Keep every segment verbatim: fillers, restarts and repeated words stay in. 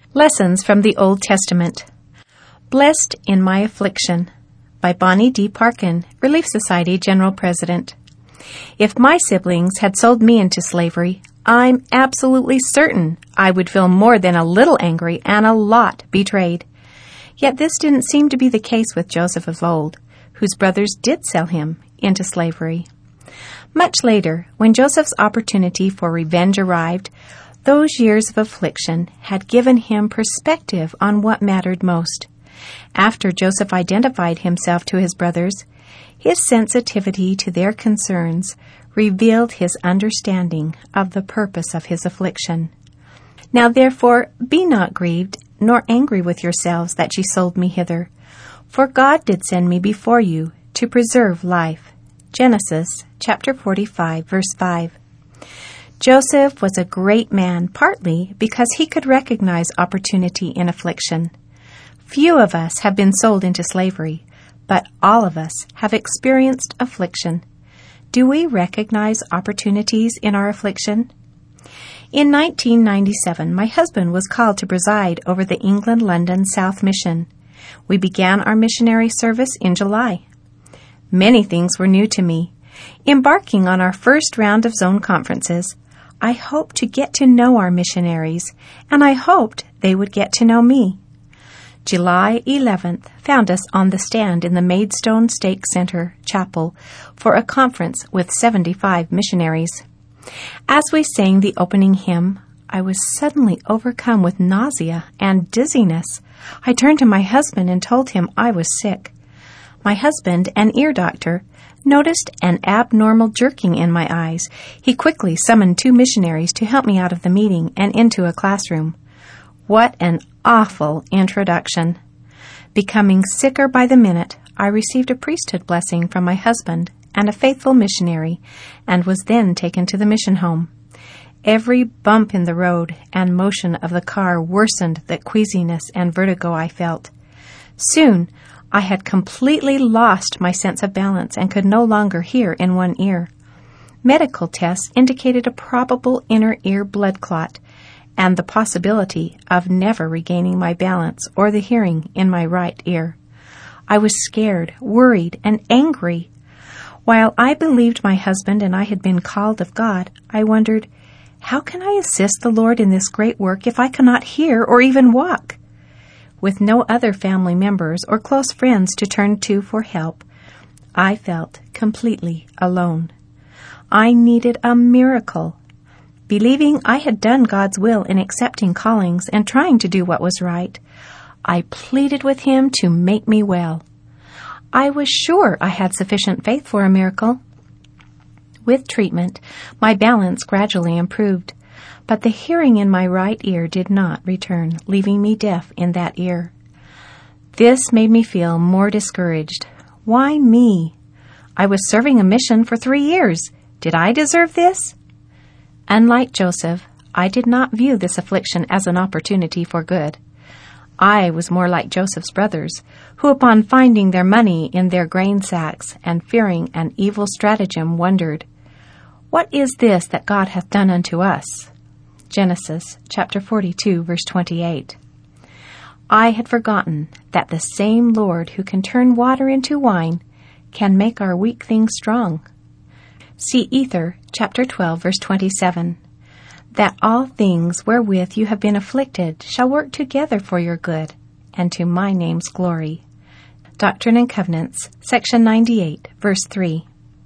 Lessons from the Old Testament. Blessed in My Affliction by Bonnie D. Parkin, Relief Society General President. If my siblings had sold me into slavery, I'm absolutely certain I would feel more than a little angry and a lot betrayed. Yet this didn't seem to be the case with Joseph of old, whose brothers did sell him into slavery. Much later, when Joseph's opportunity for revenge arrived, those years of affliction had given him perspective on what mattered most. After Joseph identified himself to his brothers, his sensitivity to their concerns revealed his understanding of the purpose of his affliction. Now therefore be not grieved, nor angry with yourselves that ye sold me hither. For God did send me before you to preserve life. Genesis chapter forty-five, verse five. Joseph was a great man, partly because he could recognize opportunity in affliction. Few of us have been sold into slavery, but all of us have experienced affliction. Do we recognize opportunities in our affliction? In nineteen ninety-seven, my husband was called to preside over the England-London South Mission. We began our missionary service in July. Many things were new to me. Embarking on our first round of zone conferences, I hoped to get to know our missionaries, and I hoped they would get to know me. July eleventh found us on the stand in the Maidstone Stake Center Chapel for a conference with seventy-five missionaries. As we sang the opening hymn, I was suddenly overcome with nausea and dizziness. I turned to my husband and told him I was sick. My husband, an ear doctor, noticed an abnormal jerking in my eyes. He quickly summoned two missionaries to help me out of the meeting and into a classroom. What an awful introduction. Becoming sicker by the minute, I received a priesthood blessing from my husband and a faithful missionary, and was then taken to the mission home. Every bump in the road and motion of the car worsened the queasiness and vertigo I felt. Soon, I had completely lost my sense of balance and could no longer hear in one ear. Medical tests indicated a probable inner ear blood clot and the possibility of never regaining my balance or the hearing in my right ear. I was scared, worried, and angry. While I believed my husband and I had been called of God, I wondered, how can I assist the Lord in this great work if I cannot hear or even walk? With no other family members or close friends to turn to for help, I felt completely alone. I needed a miracle. Believing I had done God's will in accepting callings and trying to do what was right, I pleaded with Him to make me well. I was sure I had sufficient faith for a miracle. With treatment, my balance gradually improved, but the hearing in my right ear did not return, leaving me deaf in that ear. This made me feel more discouraged. Why me? I was serving a mission for three years. Did I deserve this? Unlike Joseph, I did not view this affliction as an opportunity for good. I was more like Joseph's brothers, who upon finding their money in their grain sacks and fearing an evil stratagem wondered, "What is this that God hath done unto us?" Genesis chapter forty-two, verse twenty-eight. I had forgotten that the same Lord who can turn water into wine can make our weak things strong. See Ether chapter twelve, verse twenty-seven. That all things wherewith you have been afflicted shall work together for your good, and to my name's glory. Doctrine and Covenants, section ninety-eight, verse three.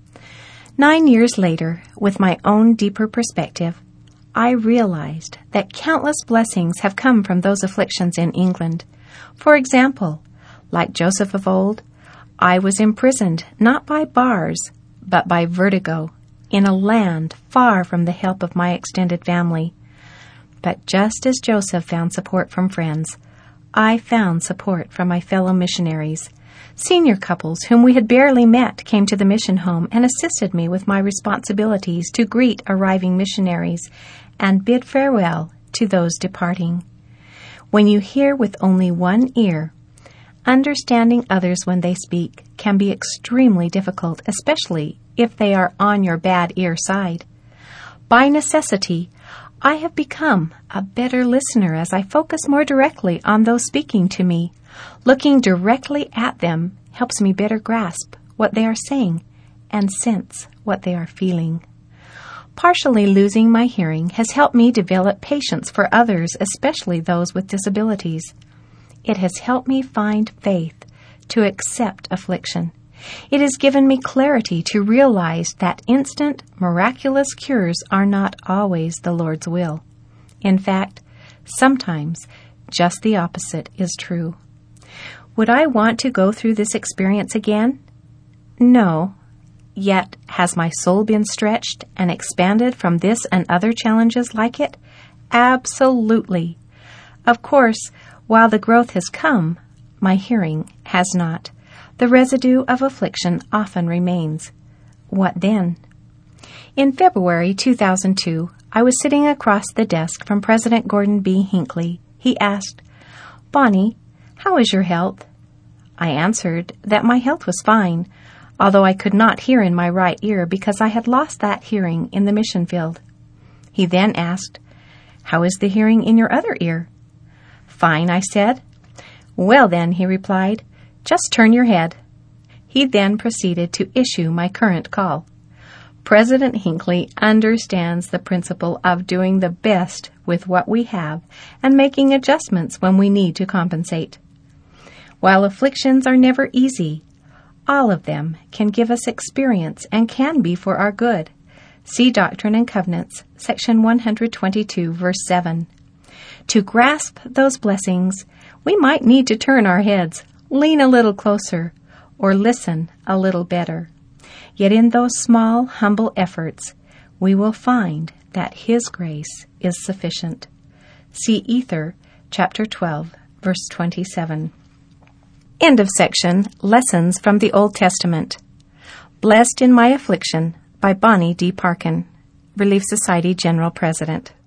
Nine years later, with my own deeper perspective, I realized that countless blessings have come from those afflictions in England. For example, like Joseph of old, I was imprisoned not by bars, but by vertigo, in a land far from the help of my extended family. But just as Joseph found support from friends, I found support from my fellow missionaries. Senior couples whom we had barely met came to the mission home and assisted me with my responsibilities to greet arriving missionaries and bid farewell to those departing. When you hear with only one ear, understanding others when they speak can be extremely difficult, especially if they are on your bad ear side. By necessity, I have become a better listener as I focus more directly on those speaking to me. Looking directly at them helps me better grasp what they are saying and sense what they are feeling. Partially losing my hearing has helped me develop patience for others, especially those with disabilities. It has helped me find faith to accept affliction. It has given me clarity to realize that instant, miraculous cures are not always the Lord's will. In fact, sometimes just the opposite is true. Would I want to go through this experience again? No. Yet, has my soul been stretched and expanded from this and other challenges like it? Absolutely. Of course, while the growth has come, my hearing has not. The residue of affliction often remains. What then? In February two thousand two, I was sitting across the desk from President Gordon B. Hinckley. He asked, "Bonnie, how is your health?" I answered that my health was fine, although I could not hear in my right ear because I had lost that hearing in the mission field. He then asked, "How is the hearing in your other ear?" "Fine," I said. "Well then," he replied, "just turn your head." He then proceeded to issue my current call. President Hinckley understands the principle of doing the best with what we have and making adjustments when we need to compensate. While afflictions are never easy, all of them can give us experience and can be for our good. See Doctrine and Covenants, section one twenty-two, verse seven. To grasp those blessings, we might need to turn our heads, lean a little closer, or listen a little better. Yet in those small, humble efforts, we will find that His grace is sufficient. See Ether, chapter twelve, verse twenty-seven. End of section, Lessons from the Old Testament. Blessed in My Affliction by Bonnie D. Parkin, Relief Society General President.